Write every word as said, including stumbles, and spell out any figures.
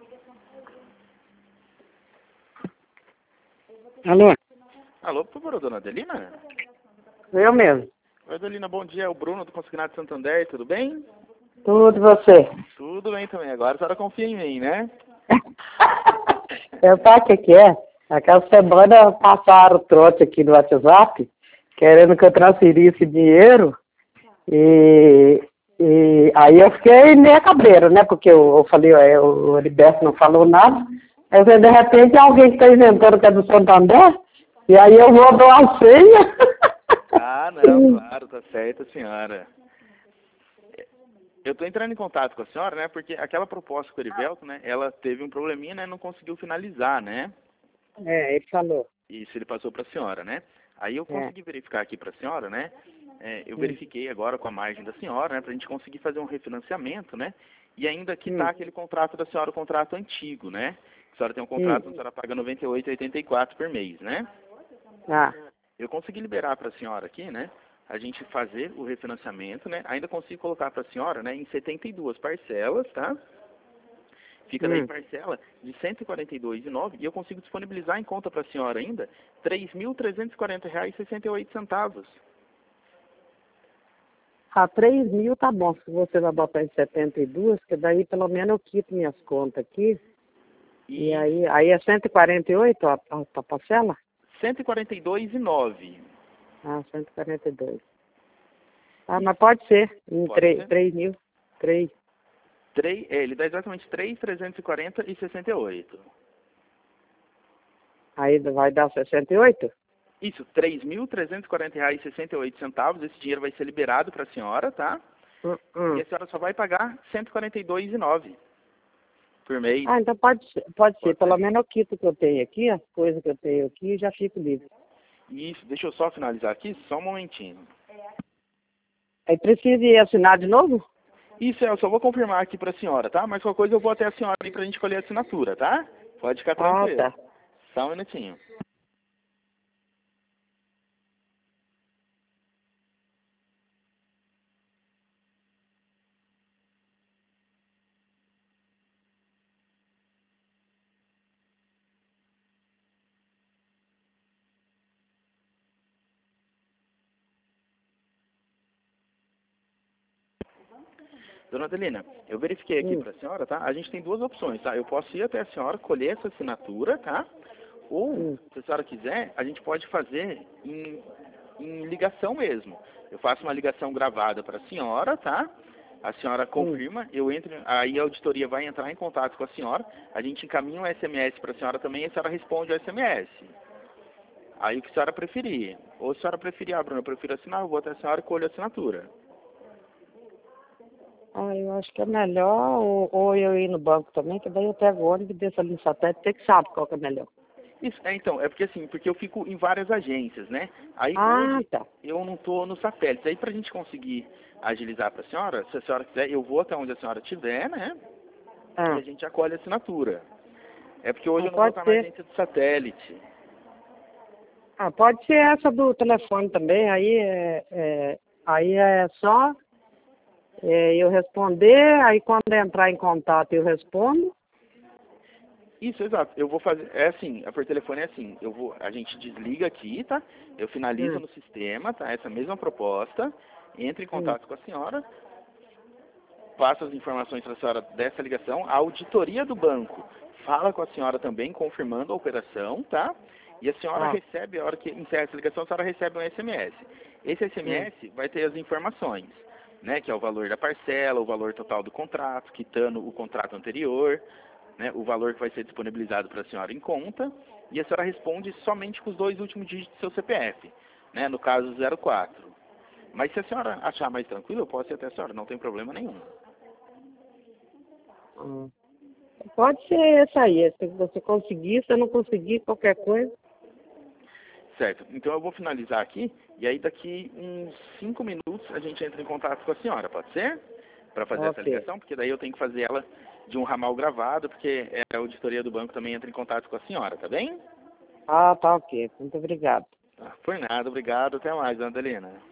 Alô? Alô, por favor, dona Adelina? Eu mesmo. Oi, Adelina, bom dia. É o Bruno do Consignado Santander, tudo bem? Tudo você? Tudo bem também. Agora a senhora confia em mim, né? Eu sabe o que que é? Aquela semana passaram o trote aqui no WhatsApp, querendo que eu transferisse dinheiro, e, e aí eu fiquei meia cabreira, né? Porque eu, eu falei, ó, o Heriberto não falou nada, aí de repente alguém que está inventando que é do Santander, e aí eu vou dar uma senha. Ah, não, claro, tá certo, senhora. Eu tô entrando em contato com a senhora, né? Porque aquela proposta com o Heriberto, né? Ela teve um probleminha, né? Não conseguiu finalizar, né? É, ele falou. Isso ele passou para a senhora, né? Aí eu É. consegui verificar aqui para a senhora, né? É, eu Hum. verifiquei agora com a margem da senhora, né? Para a gente conseguir fazer um refinanciamento, né? E ainda aqui está Hum. aquele contrato da senhora, o contrato antigo, né? A senhora tem um Hum. contrato, a senhora paga noventa e oito reais e oitenta e quatro centavos por mês, né? Ah. Eu consegui liberar para a senhora aqui, né? A gente fazer o refinanciamento, né? Ainda consigo colocar para a senhora, né? Em setenta e duas parcelas, tá? Fica daí Hum. parcela de cento e quarenta e dois reais e nove centavos e eu consigo disponibilizar em conta para a senhora ainda três mil trezentos e quarenta reais e sessenta e oito centavos. A três mil tá bom, se você vai botar em setenta e dois, que daí pelo menos eu quito minhas contas aqui. E, E aí, aí é cento e quarenta e oito a, a, a parcela? cento e quarenta e dois reais e nove centavos. Ah, cento e quarenta e dois. Ah, E mas pode ser, em pode ser? três mil. três. três, é, ele dá exatamente três mil trezentos e quarenta reais e sessenta e oito centavos. Aí vai dar sessenta e oito? Isso, três mil trezentos e quarenta reais e sessenta e oito centavos. Esse dinheiro vai ser liberado para a senhora, tá? Hum, E hum. a senhora só vai pagar cento e quarenta e dois reais e nove centavos por mês. Ah, então pode ser, pode ser. Pode Pelo ser? menos eu quito o que eu tenho aqui, as coisas que eu tenho aqui, e já fico livre. Isso, deixa eu só finalizar aqui, só um momentinho. Aí precisa ir assinar de novo? Isso, eu só vou confirmar aqui para a senhora, tá? Mas qualquer coisa eu vou até a senhora aí para a gente colher a assinatura, tá? Pode ficar Ah, tranquilo. tá. Só um minutinho. Dona Adelina, eu verifiquei aqui Hum, para a senhora, tá? A gente tem duas opções, tá? Eu posso ir até a senhora, colher essa assinatura, tá? Ou, hum, se a senhora quiser, a gente pode fazer em, em ligação mesmo. Eu faço uma ligação gravada para a senhora, tá? A senhora hum. confirma, eu entro, aí a auditoria vai entrar em contato com a senhora, a gente encaminha um S M S para a senhora também e a senhora responde o S M S. Aí o que a senhora preferir. Ou se a senhora preferir, ah, Bruno, eu prefiro assinar, eu vou até a senhora e colho a assinatura. Ah, eu acho que é melhor, ou, ou eu ir no banco também, que daí eu pego o ônibus e desço ali no satélite, tem que sabe qual que é melhor. Isso, é, então, é porque assim, porque eu fico em várias agências, né? Aí Ah, hoje tá. eu não tô no satélite. Aí pra gente conseguir agilizar pra senhora, se a senhora quiser, eu vou até onde a senhora estiver, né? E a Ah, gente acolhe a assinatura. É porque hoje ah, eu não vou pode estar na ser. agência do satélite. Ah, pode ser essa do telefone também, aí é, é, aí é só é, eu responder, aí quando entrar em contato eu respondo. Isso, exato. Eu vou fazer, é assim, a por telefone é assim, eu vou, a gente desliga aqui, tá? Eu finalizo Hum, no sistema, tá? Essa mesma proposta, entre em hum, contato com a senhora, passo as informações para a senhora dessa ligação, a auditoria do banco fala com a senhora também, confirmando a operação, tá? E a senhora tá. recebe, a hora que encerra essa ligação, a senhora recebe um S M S. Esse Hum, S M S vai ter as informações, né? Que é o valor da parcela, o valor total do contrato, quitando o contrato anterior, né, o valor que vai ser disponibilizado para a senhora em conta, e a senhora responde somente com os dois últimos dígitos do seu C P F, né, no caso zero quatro. Mas se a senhora achar mais tranquilo, eu posso ir até a senhora, não tem problema nenhum. ah. Pode ser essa aí, se você conseguir, se eu não conseguir, qualquer coisa. Certo, então eu vou finalizar aqui, e aí daqui uns cinco minutos a gente entra em contato com a senhora, pode ser? Para fazer essa Ok. ligação, porque daí eu tenho que fazer ela de um ramal gravado, porque a auditoria do banco também entra em contato com a senhora, tá bem? Ah, tá ok. Muito obrigado. Tá, por nada, obrigado, até mais, Dona Adelina.